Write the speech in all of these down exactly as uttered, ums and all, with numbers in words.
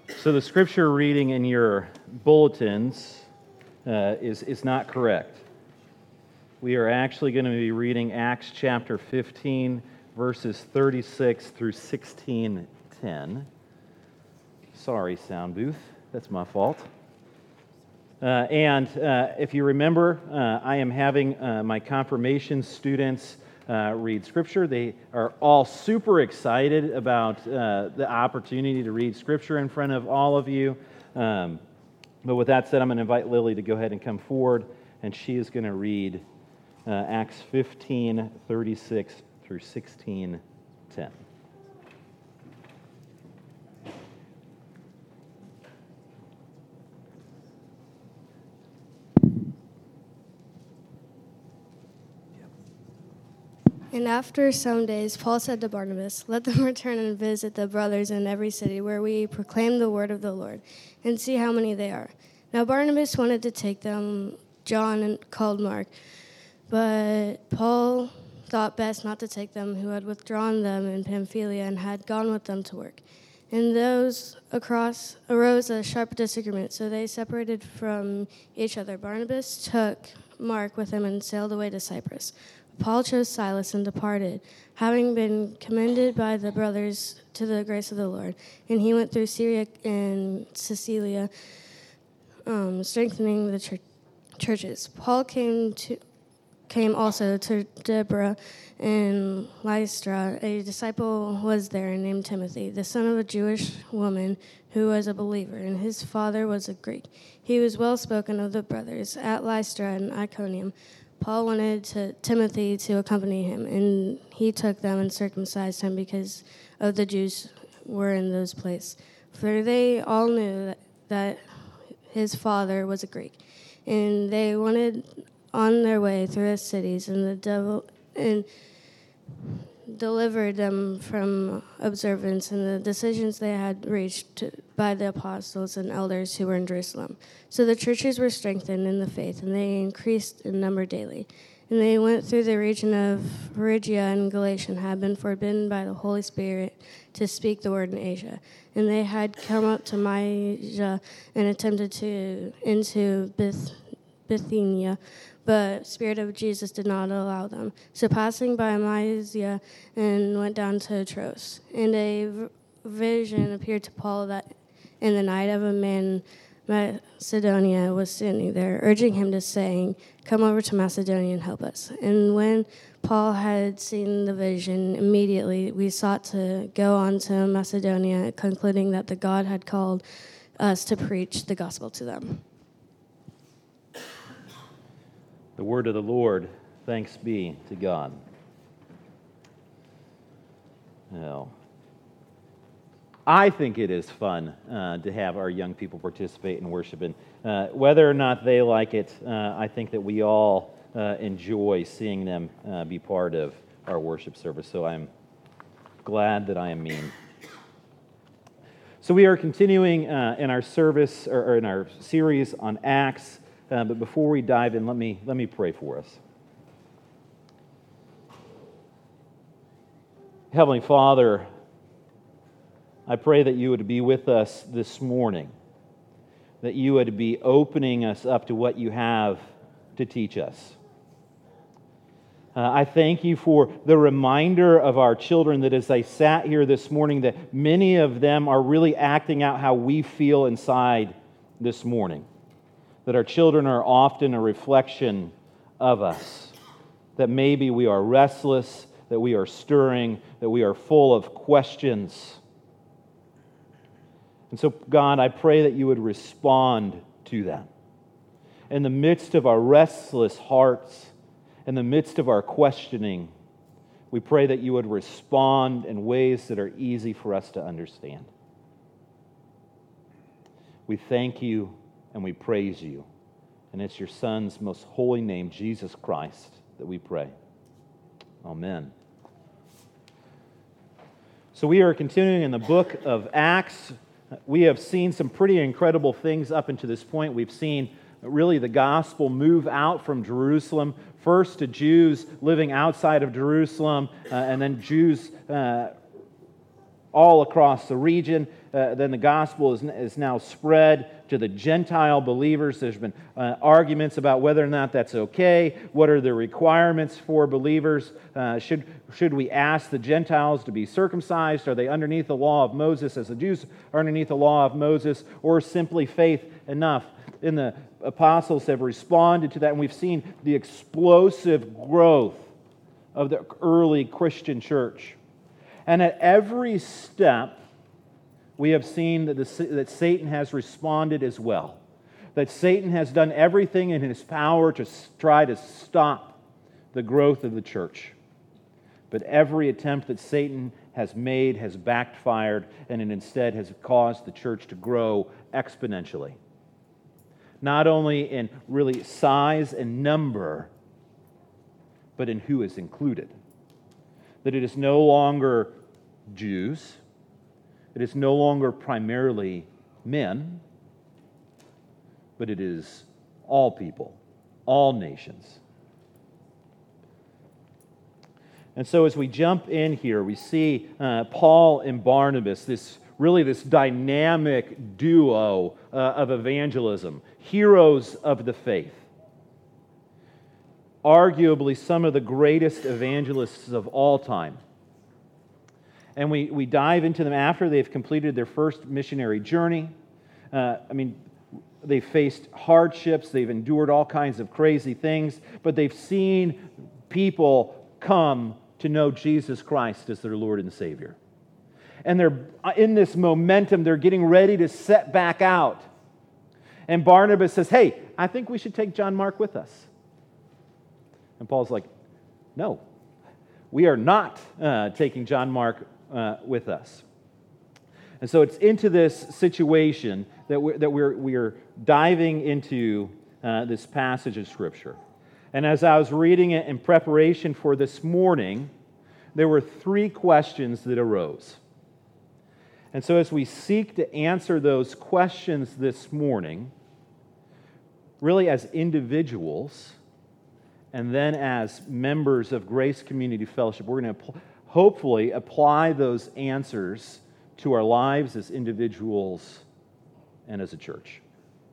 So the scripture reading in your bulletins uh, is, is not correct. We are actually going to be reading Acts chapter fifteen, verses thirty-six through sixteen ten. Sorry, sound booth. That's my fault. Uh, and uh, if you remember, uh, I am having uh, my confirmation students uh, read Scripture. They are all super excited about uh, the opportunity to read Scripture in front of all of you. Um, but with that said, I'm going to invite Lily to go ahead and come forward, and she is going to read uh, Acts fifteen, thirty-six through sixteen ten. And after some days, Paul said to Barnabas, "Let them return and visit the brothers in every city where we proclaim the word of the Lord, and see how many they are." Now Barnabas wanted to take them John and called Mark, but Paul thought best not to take them, who had withdrawn them in Pamphylia and had gone with them to work. And those across arose a sharp disagreement, so they separated from each other. Barnabas took Mark with him and sailed away to Cyprus. Paul chose Silas and departed, having been commended by the brothers to the grace of the Lord. And he went through Syria and Cilicia, um, strengthening the chur- churches. Paul came to came also to Deborah and Lystra. A disciple was there named Timothy, the son of a Jewish woman who was a believer, and his father was a Greek. He was well spoken of the brothers at Lystra and Iconium. Paul wanted to, Timothy to accompany him, and he took them and circumcised him because of the Jews were in those places. For they all knew that, that his father was a Greek, and they wanted on their way through the cities, and the devil and delivered them from observance and the decisions they had reached to, by the apostles and elders who were in Jerusalem. So the churches were strengthened in the faith, and they increased in number daily. And they went through the region of Phrygia and Galatia, and had been forbidden by the Holy Spirit to speak the word in Asia. And they had come up to Mysia and attempted to into Bith, Bithynia, but Spirit of Jesus did not allow them. So passing by Mysia and went down to Troas. And a v- vision appeared to Paul that in the night of a man in Macedonia was standing there, urging him to saying, "Come over to Macedonia and help us." And when Paul had seen the vision, immediately we sought to go on to Macedonia, concluding that the God had called us to preach the gospel to them. The word of the Lord, thanks be to God. Well, I think it is fun uh, to have our young people participate in worship, and uh, whether or not they like it, uh, I think that we all uh, enjoy seeing them uh, be part of our worship service, so I'm glad that I am mean. So we are continuing uh, in our service, or, or in our series on Acts. Uh, but before we dive in, let me let me pray for us. Heavenly Father, I pray that you would be with us this morning, that you would be opening us up to what you have to teach us. Uh, I thank you for the reminder of our children that as they sat here this morning, that many of them are really acting out how we feel inside this morning. That our children are often a reflection of us, that maybe we are restless, that we are stirring, that we are full of questions. And so, God, I pray that you would respond to them. In the midst of our restless hearts, in the midst of our questioning, we pray that you would respond in ways that are easy for us to understand. We thank you and we praise you. And it's your Son's most holy name, Jesus Christ, that we pray. Amen. So we are continuing in the book of Acts. We have seen some pretty incredible things up until this point. We've seen really the gospel move out from Jerusalem, first to Jews living outside of Jerusalem, uh, and then Jews uh, all across the region. uh, then the gospel is, is now spread to the Gentile believers. There's been uh, arguments about whether or not that's okay. What are the requirements for believers? Uh, should, should we ask the Gentiles to be circumcised? Are they underneath the law of Moses as the Jews are underneath the law of Moses? Or simply faith enough? And the apostles have responded to that, and we've seen the explosive growth of the early Christian church. And at every step, we have seen that, the, that Satan has responded as well. That Satan has done everything in his power to try to stop the growth of the church. But every attempt that Satan has made has backfired, and it instead has caused the church to grow exponentially. Not only in really size and number, but in who is included. That it is no longer Jews, it is no longer primarily men, but it is all people, all nations. And so as we jump in here, we see uh, Paul and Barnabas, this really this dynamic duo uh, of evangelism, heroes of the faith. Arguably some of the greatest evangelists of all time. And we, we dive into them after they've completed their first missionary journey. Uh, I mean, they've faced hardships, they've endured all kinds of crazy things, but they've seen people come to know Jesus Christ as their Lord and Savior. And they're in this momentum, they're getting ready to set back out. And Barnabas says, hey, I think we should take John Mark with us. And Paul's like, no, we are not uh, taking John Mark uh, with us. And so it's into this situation that we're, that we're, we're diving into uh, this passage of Scripture. And as I was reading it in preparation for this morning, there were three questions that arose. And so as we seek to answer those questions this morning, really as individuals, and then as members of Grace Community Fellowship, we're going to hopefully apply those answers to our lives as individuals and as a church.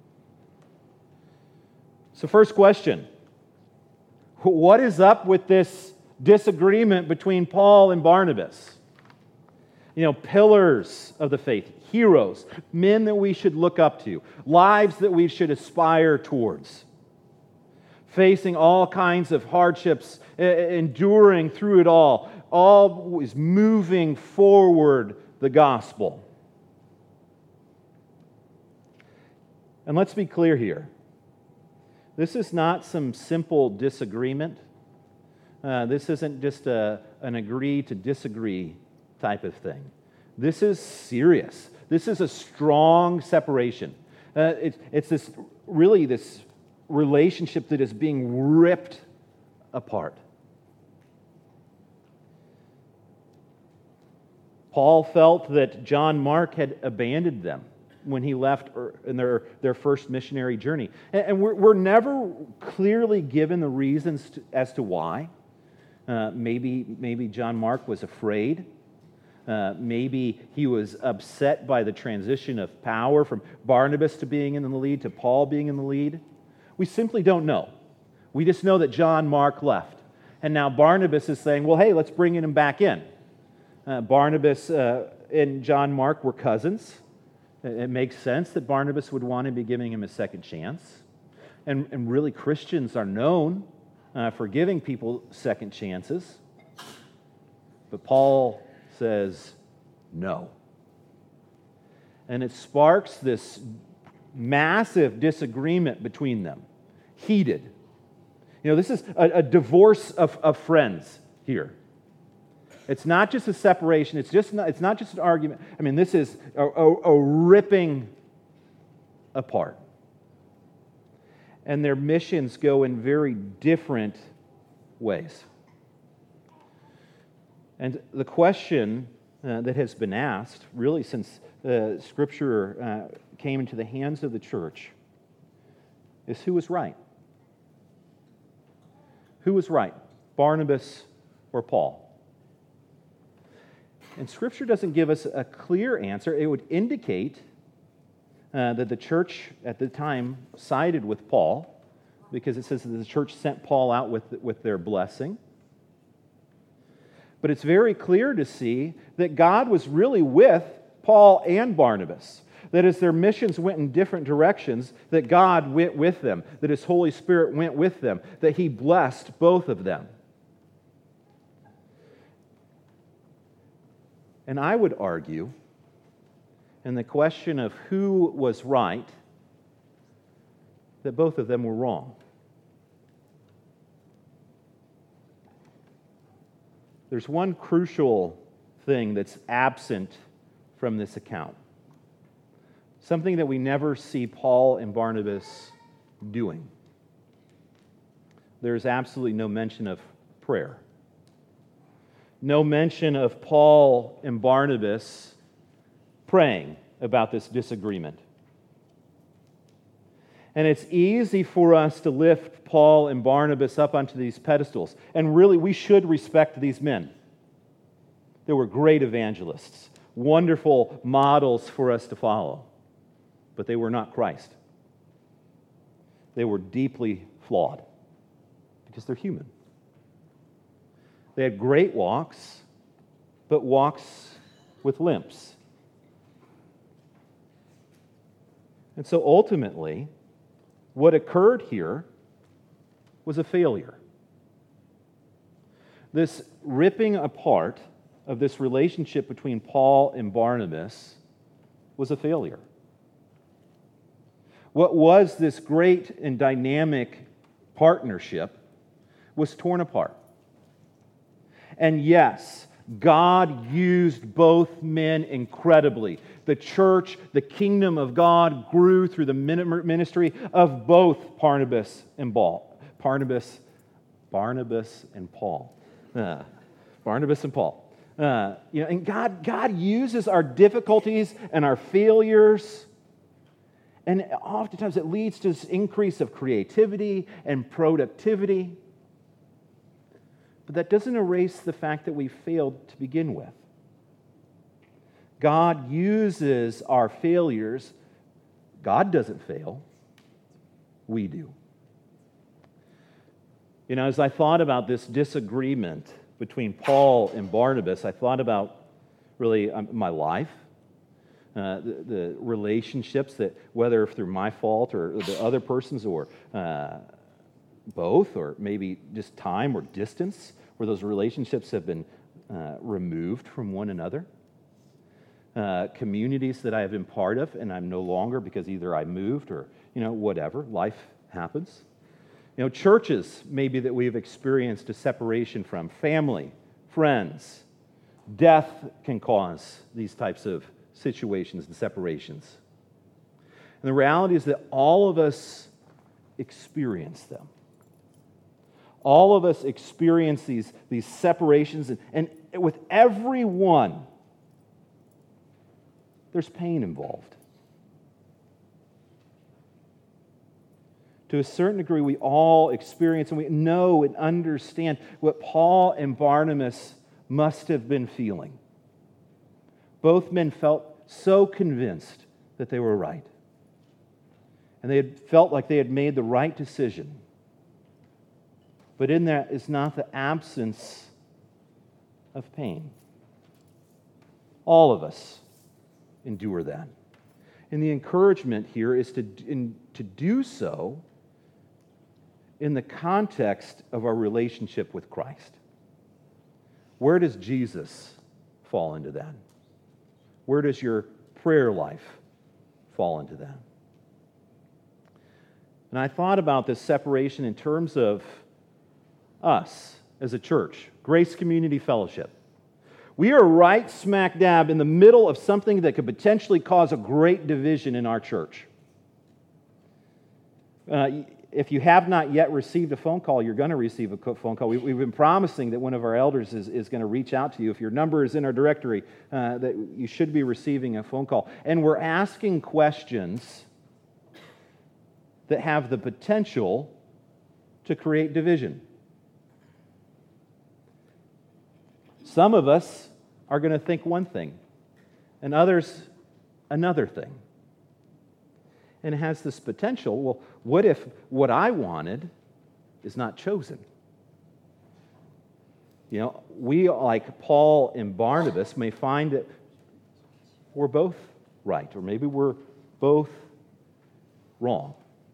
So first question, what is up with this disagreement between Paul and Barnabas? You know, pillars of the faith, heroes, men that we should look up to, lives that we should aspire towards. Facing all kinds of hardships, enduring through it all, always moving forward the gospel. And let's be clear here. This is not some simple disagreement. Uh, this isn't just a, an agree to disagree type of thing. This is serious. This is a strong separation. Uh, it's, it's this really this relationship that is being ripped apart. Paul felt that John Mark had abandoned them when he left in their, their first missionary journey. And, and we're, we're never clearly given the reasons to, as to why. Uh, maybe, maybe John Mark was afraid. Uh, maybe he was upset by the transition of power from Barnabas to being in the lead to Paul being in the lead. We simply don't know. We just know that John Mark left. And now Barnabas is saying, well, hey, let's bring him back in. Uh, Barnabas uh, and John Mark were cousins. It makes sense that Barnabas would want to be giving him a second chance. And, and really, Christians are known uh, for giving people second chances. But Paul says no. And it sparks this massive disagreement between them. Heated. You know, this is a, a divorce of, of friends here. It's not just a separation. It's just not, it's not just an argument. I mean, this is a, a, a ripping apart. And their missions go in very different ways. And the question uh, that has been asked, really since uh, Scripture uh, came into the hands of the church, is who was right? Who was right, Barnabas or Paul? And Scripture doesn't give us a clear answer. It would indicate uh, that the church at the time sided with Paul, because it says that the church sent Paul out with, with their blessing. But it's very clear to see that God was really with Paul and Barnabas. That as their missions went in different directions, that God went with them, that His Holy Spirit went with them, that He blessed both of them. And I would argue, in the question of who was right, that both of them were wrong. There's one crucial thing that's absent from this account. Something that we never see Paul and Barnabas doing. There's absolutely no mention of prayer. No mention of Paul and Barnabas praying about this disagreement. And it's easy for us to lift Paul and Barnabas up onto these pedestals. And really, we should respect these men. They were great evangelists, wonderful models for us to follow. But they were not Christ. They were deeply flawed because they're human. They had great walks, but walks with limps. And so ultimately, what occurred here was a failure. This ripping apart of this relationship between Paul and Barnabas was a failure. What was this great and dynamic partnership was torn apart. And yes, God used both men incredibly. The church, the kingdom of God grew through the ministry of both Barnabas and Paul. Barnabas, Barnabas and Paul. Uh, Barnabas and Paul. Uh, you know, and God, God uses our difficulties and our failures. And oftentimes it leads to this increase of creativity and productivity. But that doesn't erase the fact that we failed to begin with. God uses our failures. God doesn't fail. We do. You know, as I thought about this disagreement between Paul and Barnabas, I thought about really um, my life. Uh, the, the relationships that, whether through my fault or the other person's or uh, both, or maybe just time or distance, where those relationships have been uh, removed from one another. Uh, communities that I have been part of and I'm no longer because either I moved or, you know, whatever, life happens. You know, churches maybe that we've experienced a separation from, family, friends. Death can cause these types of situations and separations. And the reality is that all of us experience them. All of us experience these, these separations, and, and with every one, there's pain involved. To a certain degree, we all experience and we know and understand what Paul and Barnabas must have been feeling. Both men felt so convinced that they were right. And they had felt like they had made the right decision. But in that is not the absence of pain. All of us endure that. And the encouragement here is to, in, to do so in the context of our relationship with Christ. Where does Jesus fall into that? Where does your prayer life fall into that? And I thought about this separation in terms of us as a church, Grace Community Fellowship. We are right smack dab in the middle of something that could potentially cause a great division in our church. Uh, if you have not yet received a phone call, you're going to receive a phone call. We, we've been promising that one of our elders is, is going to reach out to you. If your number is in our directory, uh, that you should be receiving a phone call. And we're asking questions that have the potential to create division. Some of us are going to think one thing, and others another thing. And it has this potential, well, what if what I wanted is not chosen? You know, we, like Paul and Barnabas, may find that we're both right, or maybe we're both wrong.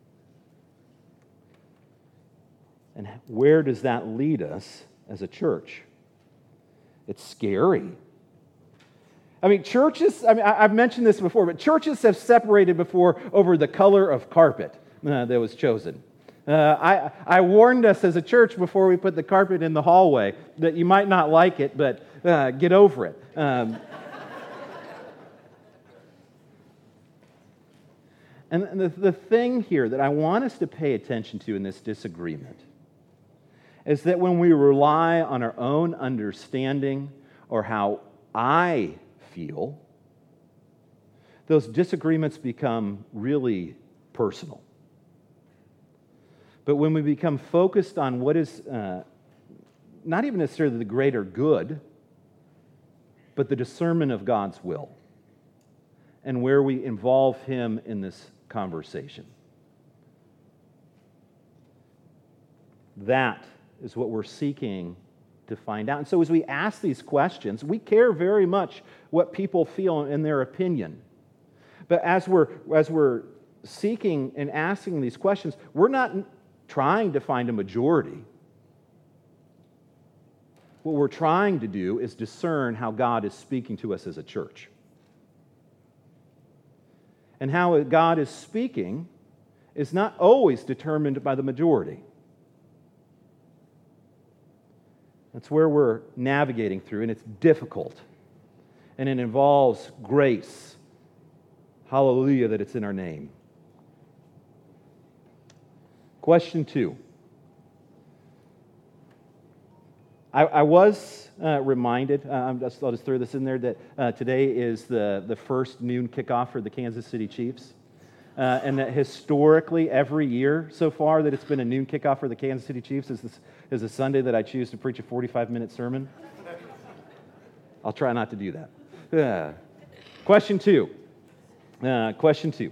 And where does that lead us as a church? It's scary. I mean, churches, I mean, I've mentioned this before, but churches have separated before over the color of carpet uh, that was chosen. Uh, I, I warned us as a church before we put the carpet in the hallway that you might not like it, but uh, get over it. Um, and the, the thing here that I want us to pay attention to in this disagreement is that when we rely on our own understanding or how I feel, those disagreements become really personal. But when we become focused on what is uh, not even necessarily the greater good, but the discernment of God's will, and where we involve Him in this conversation, that is what we're seeking to find out. And so as we ask these questions, we care very much what people feel in their opinion. But as we're as we're seeking and asking these questions, we're not trying to find a majority. What we're trying to do is discern how God is speaking to us as a church. And how God is speaking is not always determined by the majority. That's where we're navigating through, and it's difficult. And it involves grace. Hallelujah that it's in our name. Question two. I, I was uh, reminded, uh, I'm just, I'll just throw this in there, that uh, today is the, the first noon kickoff for the Kansas City Chiefs. Uh, and that historically, every year so far that it's been a noon kickoff for the Kansas City Chiefs is, this, is a Sunday that I choose to preach a forty-five minute sermon. I'll try not to do that. Uh, question two. Uh, question two.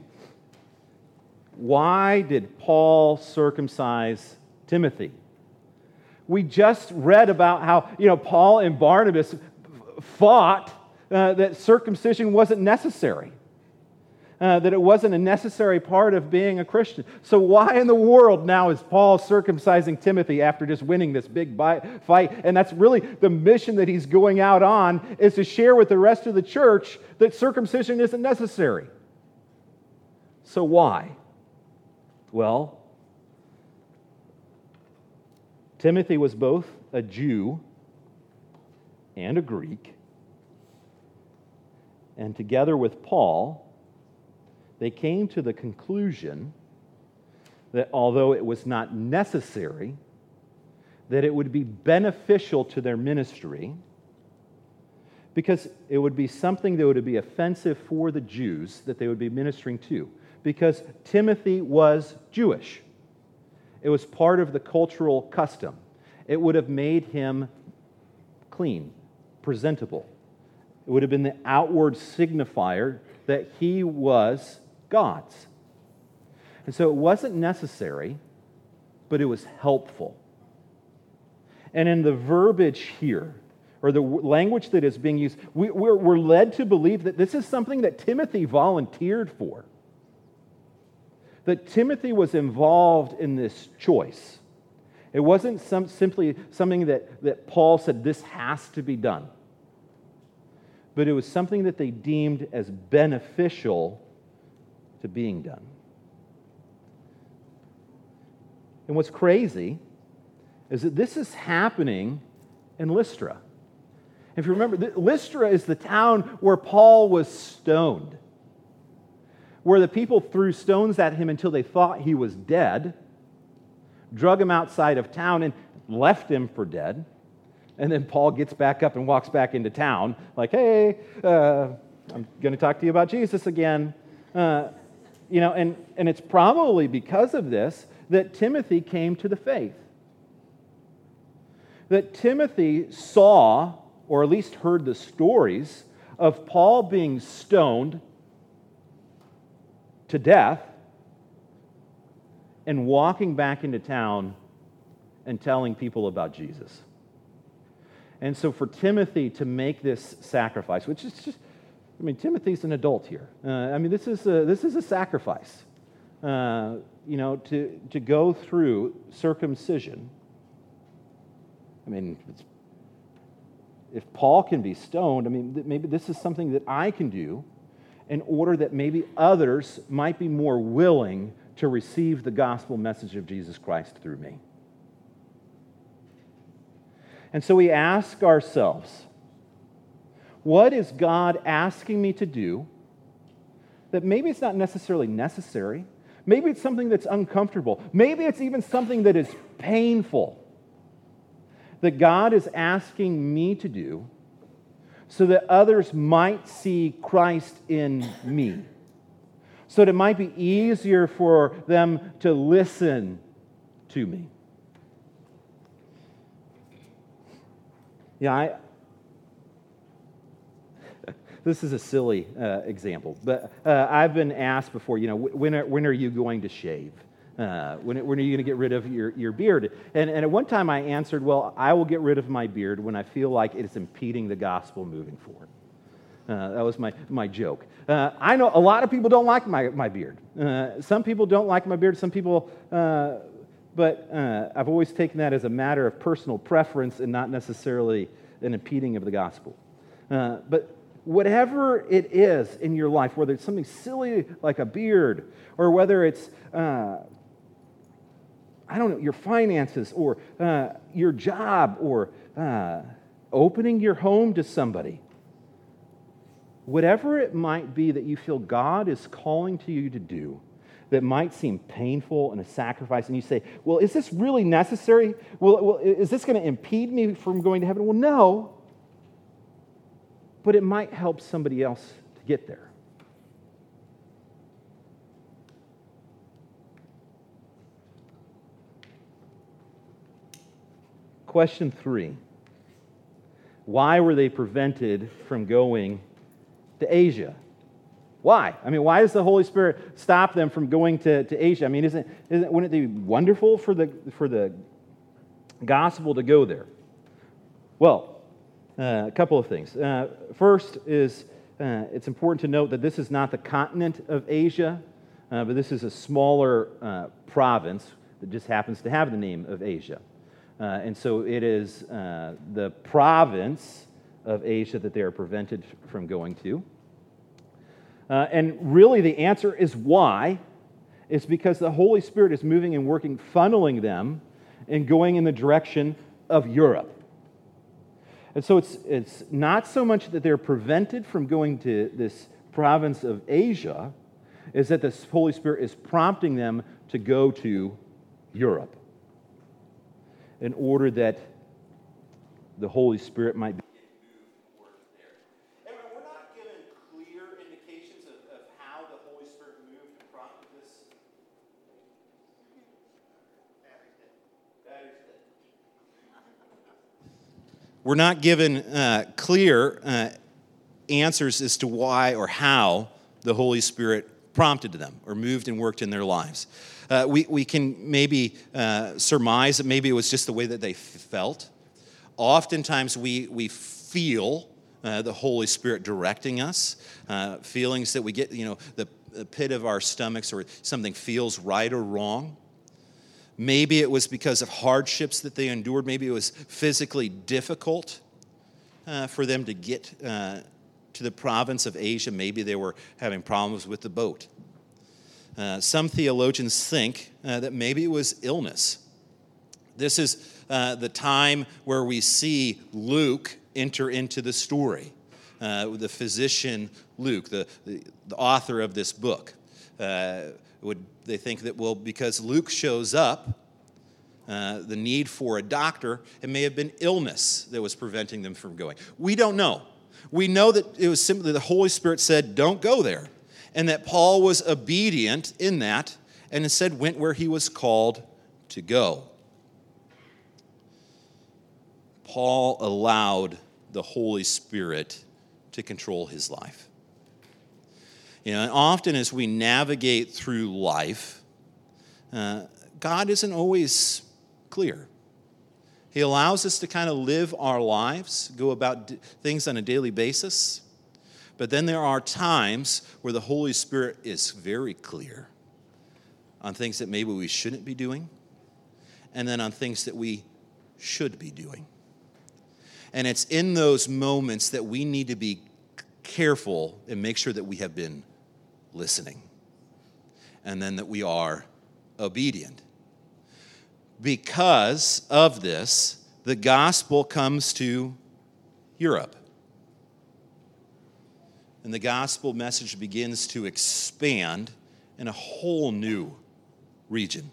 Why did Paul circumcise Timothy? We just read about how, you know, Paul and Barnabas fought uh, that circumcision wasn't necessary. Uh, that it wasn't a necessary part of being a Christian. So why in the world now is Paul circumcising Timothy after just winning this big fight? And that's really the mission that he's going out on, is to share with the rest of the church that circumcision isn't necessary. So why? Well, Timothy was both a Jew and a Greek. And together with Paul, they came to the conclusion that although it was not necessary, that it would be beneficial to their ministry, because it would be something that would be offensive for the Jews that they would be ministering to, because Timothy was Jewish. It was part of the cultural custom. It would have made him clean, presentable. It would have been the outward signifier that he was God's. And so it wasn't necessary, but it was helpful. And in the verbiage here, or the language that is being used, we, we're, we're led to believe that this is something that Timothy volunteered for. That Timothy was involved in this choice. It wasn't some, simply something that, that Paul said, this has to be done. But it was something that they deemed as beneficial to being done. And what's crazy is that this is happening in Lystra. If you remember, Lystra is the town where Paul was stoned, where the people threw stones at him until they thought he was dead, drug him outside of town, and left him for dead. And then Paul gets back up and walks back into town, like, hey, uh, I'm going to talk to you about Jesus again. Uh, you know, and, and it's probably because of this that Timothy came to the faith. That Timothy saw or at least heard the stories of Paul being stoned to death and walking back into town and telling people about Jesus. And so for Timothy to make this sacrifice, which is just, I mean, Timothy's an adult here. Uh, I mean, this is a, this is a sacrifice. Uh, you know, to, to go through circumcision. I mean, it's, if Paul can be stoned, I mean, th- maybe this is something that I can do in order that maybe others might be more willing to receive the gospel message of Jesus Christ through me. And so we ask ourselves, what is God asking me to do that maybe it's not necessarily necessary? Maybe it's something that's uncomfortable. Maybe it's even something that is painful that God is asking me to do so that others might see Christ in me. So that it might be easier for them to listen to me. Yeah, I... This is a silly uh, example, but uh, I've been asked before, you know, when are, when are you going to shave? Uh, when, when are you going to get rid of your, your beard? And, and at one time I answered, well, I will get rid of my beard when I feel like it is impeding the gospel moving forward. Uh, that was my, my joke. Uh, I know a lot of people don't like my, my beard. Uh, some people don't like my beard, some people, uh, but uh, I've always taken that as a matter of personal preference and not necessarily an impeding of the gospel. Uh, but whatever it is in your life, whether it's something silly like a beard, or whether it's, uh, I don't know, your finances, or uh, your job, or uh, opening your home to somebody, whatever it might be that you feel God is calling to you to do that might seem painful and a sacrifice, and you say, well, is this really necessary? Well, well is this going to impede me from going to heaven? Well, no. But it might help somebody else to get there. Question three. Why were they prevented from going to Asia? Why? I mean, why does the Holy Spirit stop them from going to, to Asia? I mean, isn't, isn't wouldn't it be wonderful for the for the gospel to go there? Well, Uh, a couple of things. Uh, first is uh, it's important to note that this is not the continent of Asia, uh, but this is a smaller uh, province that just happens to have the name of Asia. Uh, and so it is uh, the province of Asia that they are prevented from going to. Uh, and really the answer is why. It's because the Holy Spirit is moving and working, funneling them and going in the direction of Europe. And so it's it's not so much that they're prevented from going to this province of Asia, is that the Holy Spirit is prompting them to go to Europe in order that the Holy Spirit might be moved and work there. And we're not given clear indications of, of how the Holy Spirit moved and prompted this. We're not given uh, clear uh, answers as to why or how the Holy Spirit prompted them or moved and worked in their lives. Uh, we, we can maybe uh, surmise that maybe it was just the way that they felt. Oftentimes we, we feel uh, the Holy Spirit directing us, uh, feelings that we get, you know, the, the pit of our stomachs, or something feels right or wrong. Maybe it was because of hardships that they endured. Maybe it was physically difficult uh, for them to get uh, to the province of Asia. Maybe they were having problems with the boat. Uh, some theologians think uh, that maybe it was illness. This is uh, the time where we see Luke enter into the story. Uh, the physician Luke, the, the, the author of this book. Uh, would they think that, well, because Luke shows up, uh, the need for a doctor, it may have been illness that was preventing them from going. We don't know. We know that it was simply the Holy Spirit said, don't go there, and that Paul was obedient in that, and instead went where he was called to go. Paul allowed the Holy Spirit to control his life. You know, and often as we navigate through life, uh, God isn't always clear. He allows us to kind of live our lives, go about d- things on a daily basis. But then there are times where the Holy Spirit is very clear on things that maybe we shouldn't be doing, and then on things that we should be doing. And it's in those moments that we need to be careful and make sure that we have been listening, and then that we are obedient. Because of this, the gospel comes to Europe. And the gospel message begins to expand in a whole new region.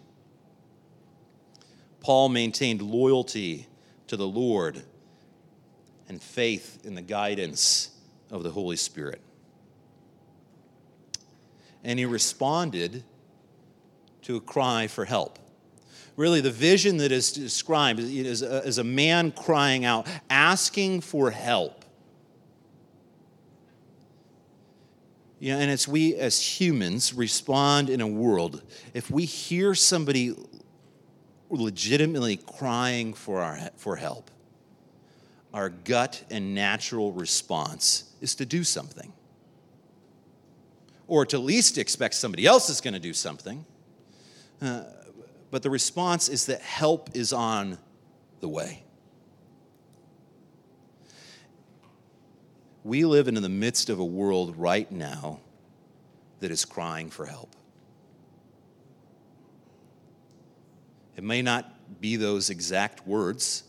Paul maintained loyalty to the Lord and faith in the guidance of the Holy Spirit. And he responded to a cry for help. Really, the vision that is described is a, is a man crying out, asking for help. You know, and as we as humans respond in a world, if we hear somebody legitimately crying for our for help, our gut and natural response is to do something. Or to at least expect somebody else is going to do something. Uh, but the response is that help is on the way. We live in the midst of a world right now that is crying for help. It may not be those exact words.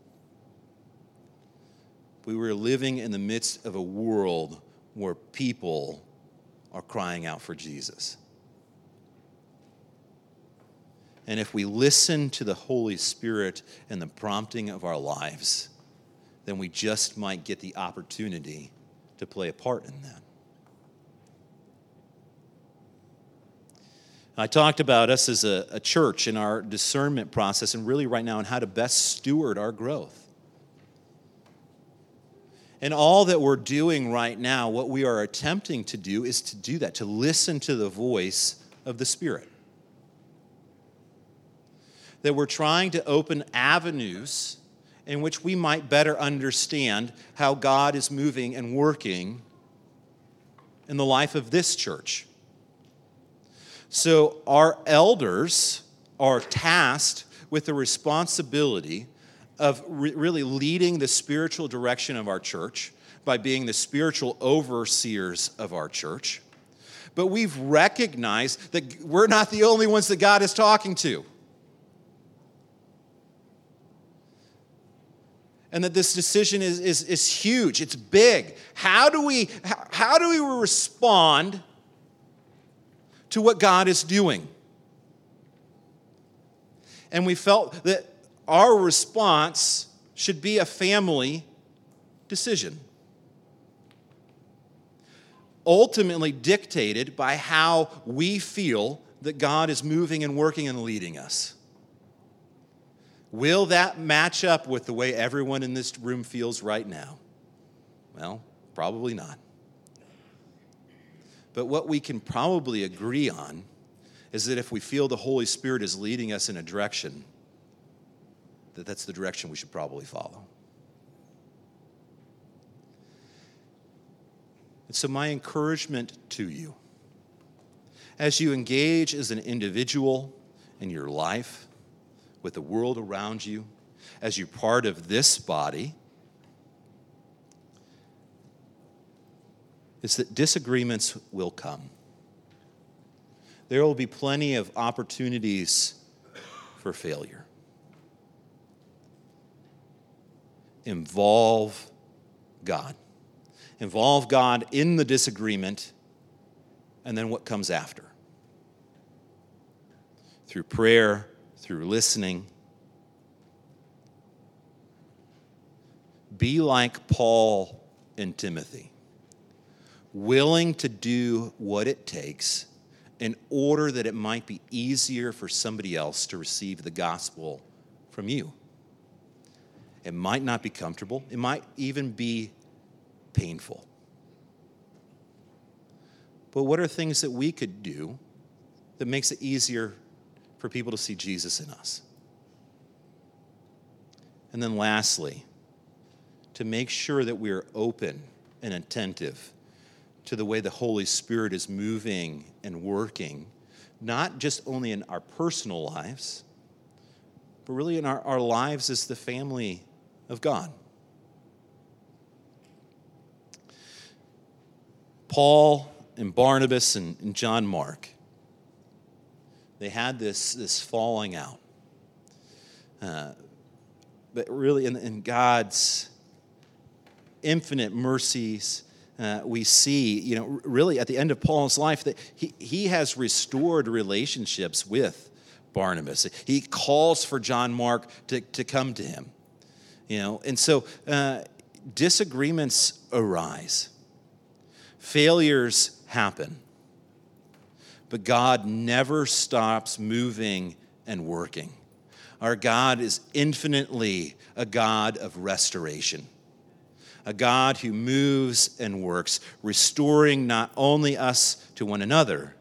We were living in the midst of a world where people are crying out for Jesus. And if we listen to the Holy Spirit and the prompting of our lives, then we just might get the opportunity to play a part in that. I talked about us as a, a church in our discernment process, and really right now on how to best steward our growth. And all that we're doing right now, what we are attempting to do is to do that, to listen to the voice of the Spirit. That we're trying to open avenues in which we might better understand how God is moving and working in the life of this church. So our elders are tasked with the responsibility of re- really leading the spiritual direction of our church by being the spiritual overseers of our church. But we've recognized that we're not the only ones that God is talking to. And that this decision is, is, is huge. It's big. How do we, how, how do we respond to what God is doing? And we felt that our response should be a family decision, ultimately dictated by how we feel that God is moving and working and leading us. Will that match up with the way everyone in this room feels right now? Well, probably not. But what we can probably agree on is that if we feel the Holy Spirit is leading us in a direction, that that's the direction we should probably follow. And so my encouragement to you, as you engage as an individual in your life, with the world around you, as you're part of this body, is that disagreements will come. There will be plenty of opportunities for failure. Involve God. Involve God in the disagreement, and then what comes after. Through prayer, through listening. Be like Paul and Timothy, willing to do what it takes in order that it might be easier for somebody else to receive the gospel from you. It might not be comfortable. It might even be painful. But what are things that we could do that makes it easier for people to see Jesus in us? And then lastly, to make sure that we are open and attentive to the way the Holy Spirit is moving and working, not just only in our personal lives, but really in our, our lives as the family of God. Paul and Barnabas and, and John Mark, they had this, this falling out. Uh, but really in, in God's infinite mercies, uh, we see, you know, really at the end of Paul's life that he, he has restored relationships with Barnabas. He calls for John Mark to, to come to him. You know, and so uh, disagreements arise. Failures happen. But God never stops moving and working. Our God is infinitely a God of restoration. A God who moves and works, restoring not only us to one another,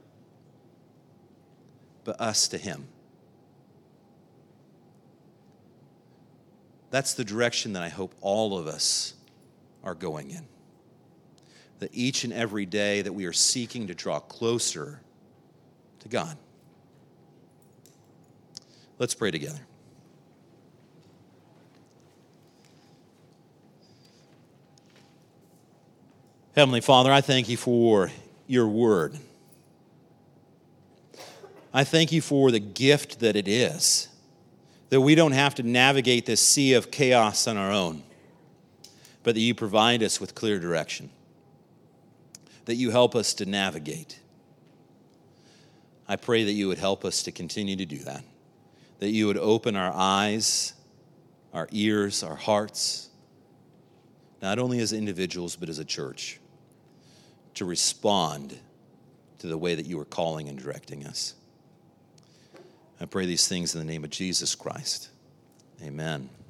but us to him. That's the direction that I hope all of us are going in. That each and every day that we are seeking to draw closer to God. Let's pray together. Heavenly Father, I thank you for your word. I thank you for the gift that it is, that we don't have to navigate this sea of chaos on our own, but that you provide us with clear direction, that you help us to navigate. I pray that you would help us to continue to do that, that you would open our eyes, our ears, our hearts, not only as individuals, but as a church, to respond to the way that you are calling and directing us. I pray these things in the name of Jesus Christ. Amen.